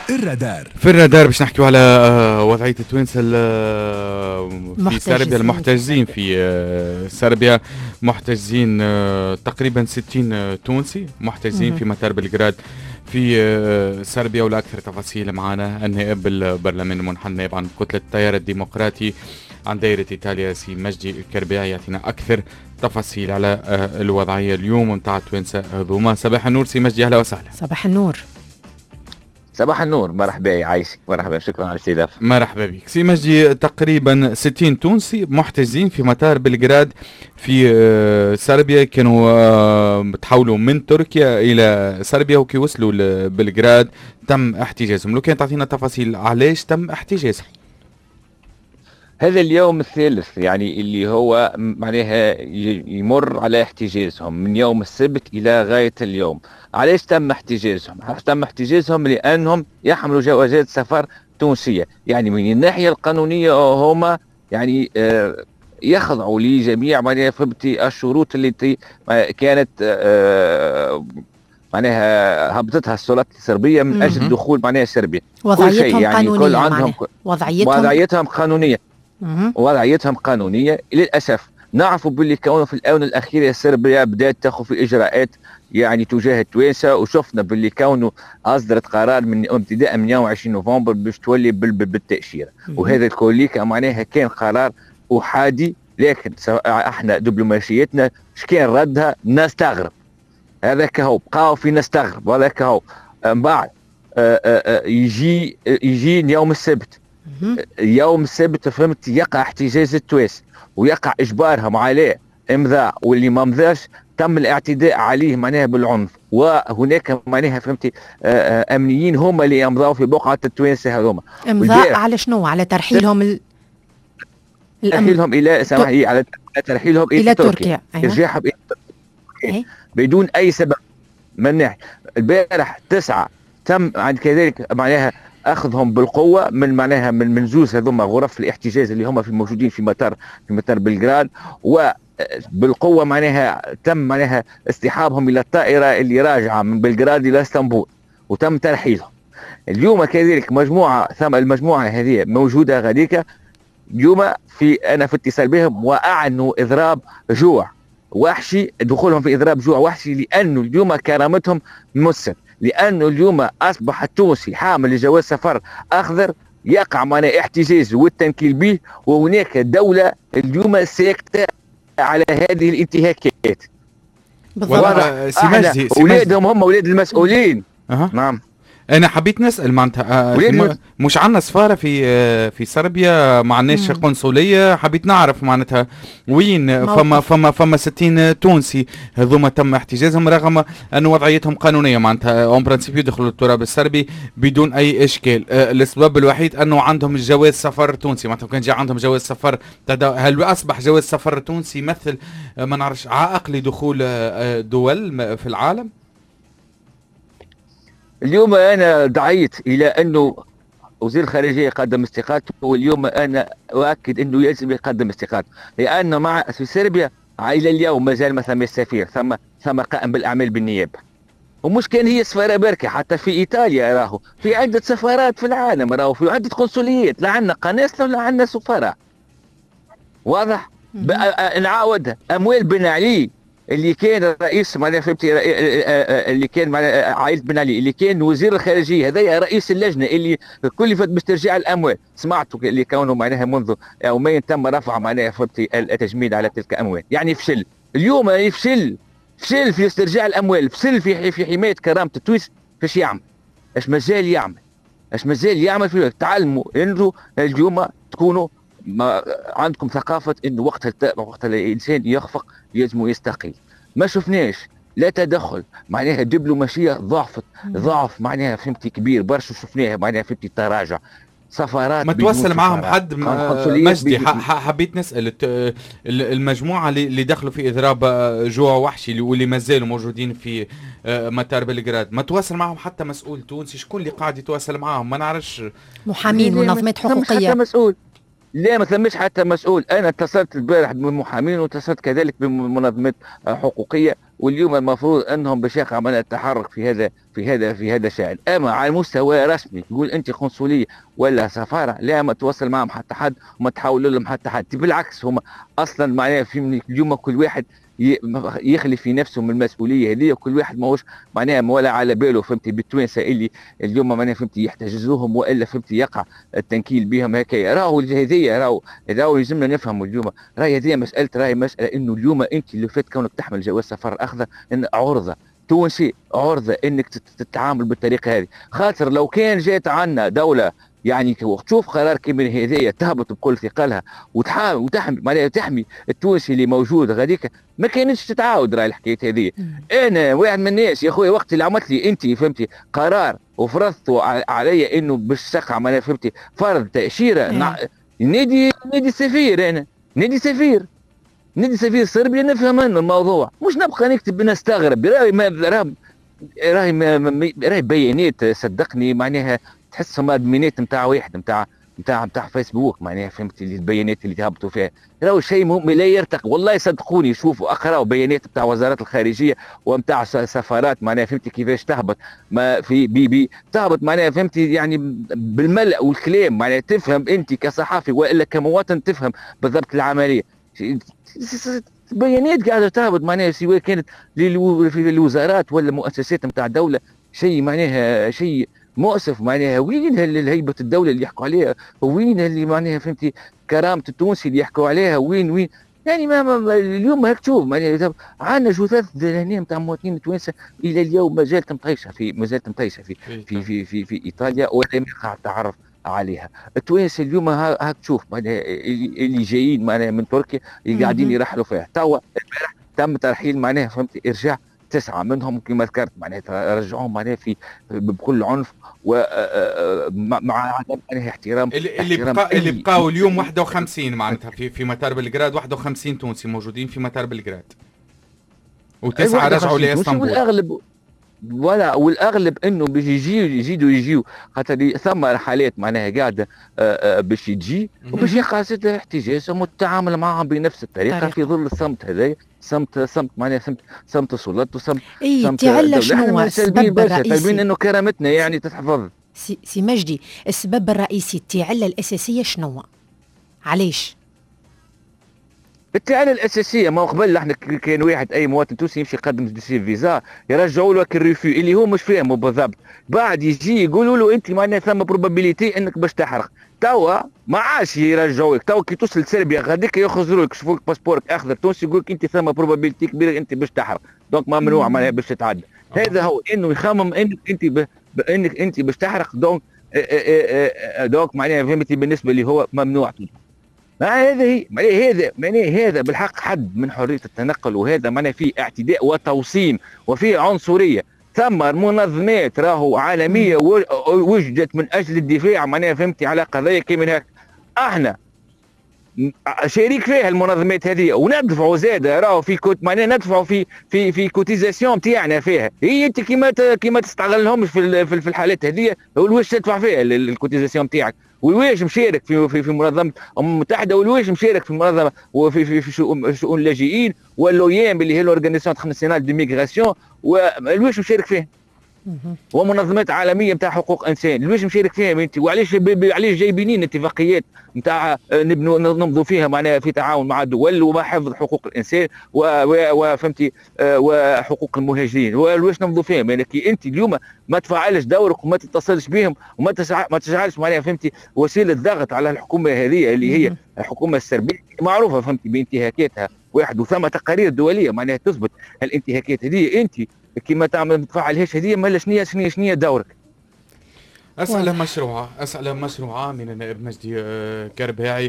الرادار. في الرادار باش نحكيو على وضعية التوانسة في صربيا، المحتجزين في صربيا، محتجزين تقريبا 60 تونسي محتجزين في مطار بلغراد في صربيا. والأكثر تفاصيل معنا النائب البرلمان المنحل نائب عن كتلة التيار الديمقراطي عن دائرة إيطاليا سي مجدي الكرباعي يعطينا أكثر تفاصيل على الوضعية اليوم نتاع التوانسة هذوما. صباح النور سي مجدي، أهلا وسهلا. صباح النور. صباح النور، مرحبا يا عايشي، مرحبا، شكرا على الاستضافة. مرحبا بك سي مجدي. تقريبا 60 تونسي محتجزين في مطار بلغراد في صربيا، كانوا تحولوا من تركيا إلى صربيا وكي وصلوا لبلغراد تم احتجازهم. لو كان تعطينا تفاصيل علاش تم احتجازهم؟ هذا اليوم الثالث يعني اللي هو معناها يمر على احتجازهم من يوم السبت إلى غاية اليوم. علاش تم احتجازهم؟ تم احتجازهم لأنهم يحملوا جوازات سفر تونسية، يعني من الناحية القانونية هما يعني يخضعوا لجميع معناها فهمتي الشروط التي كانت معناها هبطتها السلطات الصربية من أجل الدخول معناها صربيا. وضعيتهم يعني قانونية، كل عندهم وضعيتهم قانونية. وضعيتهم قانونية. للأسف نعرفوا باللي كونه في الآونة الأخيرة صربيا بدأت تأخذ في إجراءات يعني تجاه التوانسة، وشفنا باللي كونه أصدرت قرار من ابتداء من يوم 20 نوفمبر باش تولي بالتأشيرة، وهذا الكوليكا معناها كان قرار أحادي، لكن احنا دبلوماسيتنا كان ردها نستغرب. هذاك هو بقاو في نستغرب، وهذاك هو من بعد يجي يوم السبت. يوم السبت فهمت يقع احتجاز التوانسة ويقع اجبارهم عليه امضاء، واللي ما مضاش تم الاعتداء عليه معناها بالعنف، وهناك معناها فهمتي امنيين هم اللي امضوا في بقعه التوانسه هذوما. امضاء على شنو؟ على ترحيلهم ترحيلهم الى سامحي على ترحيلهم الى تركيا. ارجاعهم الى تركيا بدون اي سبب من ناحيه. البارح 9 تم عند كذلك معناها اخذهم بالقوه من معناها من زوز هذوما غرف الاحتجاز اللي هم موجودين في مطار بلغراد، وبالقوه معناها تم معناها اصطحابهم الى الطائره اللي راجعه من بلغراد الى اسطنبول وتم ترحيلهم. اليوم كذلك المجموعه هذه موجوده غاديكا اليوم انا في اتصال بهم، واعلنوا اضراب جوع وحشي، دخولهم في اضراب جوع وحشي، لانه اليوم كرامتهم مست، لأنه اليوم أصبح التونسي حامل لجواز سفر أخضر يقع معنا احتجاز والتنكيل به، وهناك دولة اليوم ساكتة على هذه الانتهاكات. بالضبط. أولادهم هم أولاد المسؤولين. نعم. انا حبيت نسال معناتها مش عندنا سفاره في صربيا، ما عندناش قنصليه، حبيت نعرف معناتها وين فما 60 تونسي هذوما تم احتجازهم رغم ان وضعيتهم قانونيه، معناتها اون برانسيبيو دخلوا التراب الصربي بدون اي اشكال. السبب الوحيد انه عندهم جواز سفر تونسي، معناتها كان جاء عندهم جواز سفر هل اصبح جواز سفر تونسي يمثل ما نعرفش عائق لدخول دول في العالم؟ اليوم أنا دعيت إلى أنه وزير الخارجية يقدم استقالته، واليوم أنا أؤكد أنه يجب يقدم استقالته، لأن في صربيا إلى اليوم ما زال مثلا السفير ثم قائم بالأعمال بالنيابة، ومش كان هي سفارة بركة، حتى في إيطاليا راهو في عدة سفارات في العالم، راهو في عدة قنصليات، لا عندنا قناصلة ولا عندنا سفراء. واضح؟ نعاودها، أموال بن علي اللي كان رئيس معناها فهمتي اللي كان عائلة بن علي اللي كان وزير الخارجية، هذا رئيس اللجنة اللي كلفت باسترجاع الأموال، سمعتوا اللي كونه معناها منذ يومين تم رفع معناها فهمتي التجميد على تلك الأموال، يعني فشل. اليوم يعني فشل في استرجاع الأموال، فشل في حماية كرامة التويس. فاش يعمل؟ اش مازال يعمل في تعلموا انتوا اليوم تكونوا ما عندكم ثقافة انه وقت الانسان يخفق يلزم يستقيل. ما شفناش لا تدخل معناها دبلوماسية ضعف معناها فهمتي كبير برشا، شفناها معناها فهمتي تراجع سفارات ما تواصل معهم حد مجدي. حبيت نسأل المجموعة اللي دخلوا في إضراب جوع وحشي واللي ما زالوا موجودين في مطار بلغراد، ما تواصل معهم حتى مسؤول تونسي؟ شكون اللي قاعد يتواصل معهم؟ ما نعرفش. محامين منظمات حقوقية؟ حتى مسؤول لا ما ثمش حتى مسؤول. انا اتصلت البارح بمحامين واتصلت كذلك بمنظمات حقوقيه، واليوم المفروض انهم باش يقع من التحرك في هذا الشأن. اما على المستوى رسمي تقول انت قنصليه ولا سفاره، لا ما تواصل معهم حتى حد وما تحاول لهم حتى حد. بالعكس هم اصلا معناها في اليوم كل واحد يخلي في نفسه من المسؤوليه هذه، وكل واحد ماهوش معناها ولا على باله فهمتي بالتوانسه اللي اليوم معناها فهمتي يحتجزوهم والا فهمتي يقع التنكيل بهم هكايا. راهو هذيا راهو يلزمنا نفهموا اليوم. راهي هذه مساله انه اليوم انت اللي فات كونك تحمل جواز سفر الاخضر ان عرضه تونسي، عرضه انك تتعامل بالطريقه هذه. خاطر لو كان جات عنا دوله يعني تشوف قرار كيما هذايا تهبط بكل ثقلها وتحاول وتحمي معناها تحمي التونسي اللي موجود غاديك، ما كانتش تتعاود راهي الحكايه هذه. انا واحد من الناس يا خويا وقت اللي عملت لي انت فهمتي قرار وفرضته علي انه باش تقع معناها فهمتي فرض تاشيره نادي سفير. انا نادي سفير صربيا نفهم انه الموضوع، مش نبقى نكتب نستغرب. راهي بيانات صدقني معناها تحسهم ادمينات نتاع واحد نتاع فيسبوك معناها فهمتي البيانات اللي تهبطوا فيها. راهو شيء لا يرتق والله صدقوني. شوفوا اقراوا بيانات نتاع وزارات الخارجيه ونتاع سفارات معناها فهمتي كيفاش تهبط ما في بي تهبط معناها فهمتي يعني بالملأ والكلام معناها تفهم انت كصحافي والا كمواطن تفهم بالضبط العمليه. بيانات قاعده تهبط معناها سواء كانت في الوزارات ولا مؤسسات نتاع دوله. شيء معناها شيء مؤسف معناها. وين هيبه الدوله اللي يحكوا عليها؟ وين اللي معناها فهمتي كرامه التونسي اللي يحكوا عليها؟ وين يعني ما اليوم هيك تشوف معناها عندنا جثث هنا نتاع مواطنين توانسه الى اليوم ما زالت مطيشه في ايطاليا ولم يقع التعرف عليها. التوانسه اليوم هاك تشوف معناها اللي جايين معناها من تركيا اللي قاعدين يرحلوا فيها. توا البارح تم ترحيل معناها فهمتي ارجاع 9 منهم كما ذكرت معناها رجعوهم معناها بكل عنف ومع عدم احترام اللي بقاو اليوم 51 معناتها في مطار بلغراد. 51 تونسي موجودين في مطار بلغراد و9 رجعوا لاسطنبول. والاغلب انه باش يجيو خاطر ثم رحلات معناها قاعده باش تجي وباش يقع احتجاجهم والتعامل معهم بنفس الطريقه في ظل الصمت هذا. صمت معناها صمت السلطات وصمت تعلى شنو السبب الرئيسي؟ طالبين انه كرامتنا يعني تتحفظ. سي مجدي السبب الرئيسي التعلة الاساسيه شنو؟ علاش؟ التعليل الاساسيه ما قبل احنا كان واحد اي مواطن تونسي يمشي يقدم دوسي فيزا يرجعوا له الريفيو اللي هو مش فاهمه بالضبط، بعد يجي يقولوا له انت معناها ثم بروبابيليتي انك باش تحرق. توا ما عادش يرجعوك. توا كي توصل لسربيا غاديك ياخذوا لك يشوفوا لك باسبورك اخضر تونسي يقول لك انت ثم بروبابيليتي كبيره انت باش تحرق، دونك ممنوع معناها باش تتعدى. هذا هو انه يخمم انك انت باش تحرق، دونك معناها فهمتي بالنسبه اللي هو ممنوع. هذا بالحق حد من حريه التنقل، وهذا معناه فيه اعتداء وتوصيم وفيه عنصريه. ثم منظمات راهو عالميه وجدت من اجل الدفاع معناها فهمتي على قضايا كيما هيك. احنا شريك فيها المنظمات هذه وندفعوا زاد راهو في معناها ندفعوا في كوتيزاسيون تاعنا فيها. هي انت كيما تستغلهمش في الحالات هذه والواش تدفع فيها الكوتيزاسيون تاعك، والواش مشارك في منظمه الامم المتحده، والواش مشارك في منظمه وفي شؤون اللاجئين واللويام اللي هي لورغانيزاسيون انترناسيونال دو ميغراسيون، والواش مشارك فيها ومنظمات عالميه نتاع حقوق انسان الواش مشارك فيها بنتي. وعلاش جايبين اتفاقيات نتاع نمضوا فيها معناها في تعاون مع الدول وحفظ حقوق الانسان وفهمتي وحقوق المهاجرين، والواش نمضوا فيها؟ لكن انت اليوم ما تفعلش دورك وما تتصلش بهم وما تجعلش معناها فهمتي وسيله ضغط على الحكومه هذه اللي هي الحكومه السربيه معروفه فهمتي بانتهاكاتها واحد، وثم تقارير دوليه معناها تثبت الانتهاكات هذه. انت كيما تعمل ما تفعلهاش هذه مالا شنيا دورك؟ أسئلة مشروعة من النائب مجدي كرباعي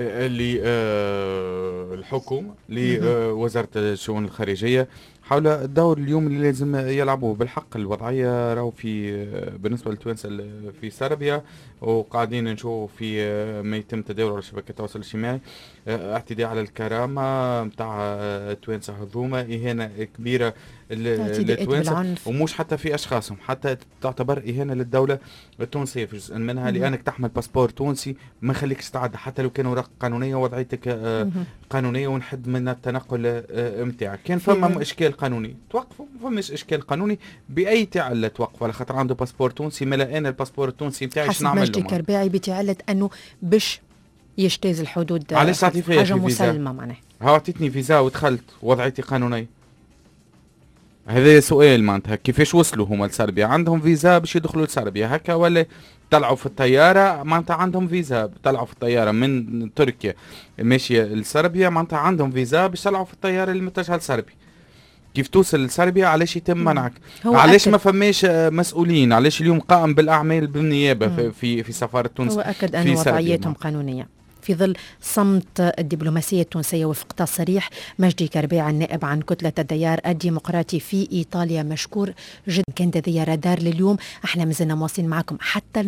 للحكومة لوزارة الشؤون الخارجية حول الدور اليوم اللي لازم يلعبوه. بالحق الوضعية راهو في بالنسبة للتوانسة في صربيا وقاعدين نشوف في ما يتم تداوله على شبكات التواصل الاجتماعي اعتداء على الكرامة متاع التوانسة، هذوما إهانة كبيرة التوانسة، ومش حتى في اشخاصهم، حتى تعتبر اهانه للدوله التونسيه في جزء منها، لانك تحمل باسبور تونسي ما خليكش تعدى حتى لو كان اوراق قانونيه وضعيتك قانونيه، ونحد من التنقل نتاعك. كان فما اشكال قانوني توقفوا، ما فماش اشكال قانوني باي تعلة توقف، على خاطر عنده باسبور تونسي. ملا انا الباسبور التونسي نتاعي شنو نعمل له؟ حسب مجدي كرباعي بتعلة انه باش يجتاز الحدود، علاش تعطي فيها حاجه مسلمه معناها. عطيتني فيزا ودخلت وضعيتي قانونيه. هذا سؤال معناتها كيفاش وصلوا هما لصربيا؟ عندهم فيزا باش يدخلوا لصربيا هكا، ولا طلعوا في الطياره معناتها عندهم فيزا، طلعوا في الطياره من تركيا ماشيه لصربيا معناتها عندهم فيزا باش طلعوا في الطياره اللي متجهه لصربيا؟ كيف توصل لصربيا؟ علاش يتم منعك؟ علاش ما فماش مسؤولين؟ علاش اليوم قائم بالاعمال بالنيابه في سفاره تونس؟ هو اكد ان وضعيتهم قانونيه في ظل صمت الدبلوماسية التونسية. وفق تصريح مجدي كرباع النائب عن كتلة التيار الديمقراطي في إيطاليا، مشكور جدا. كانت هذه رادار لليوم، احنا مازلنا مواصلين معكم حتى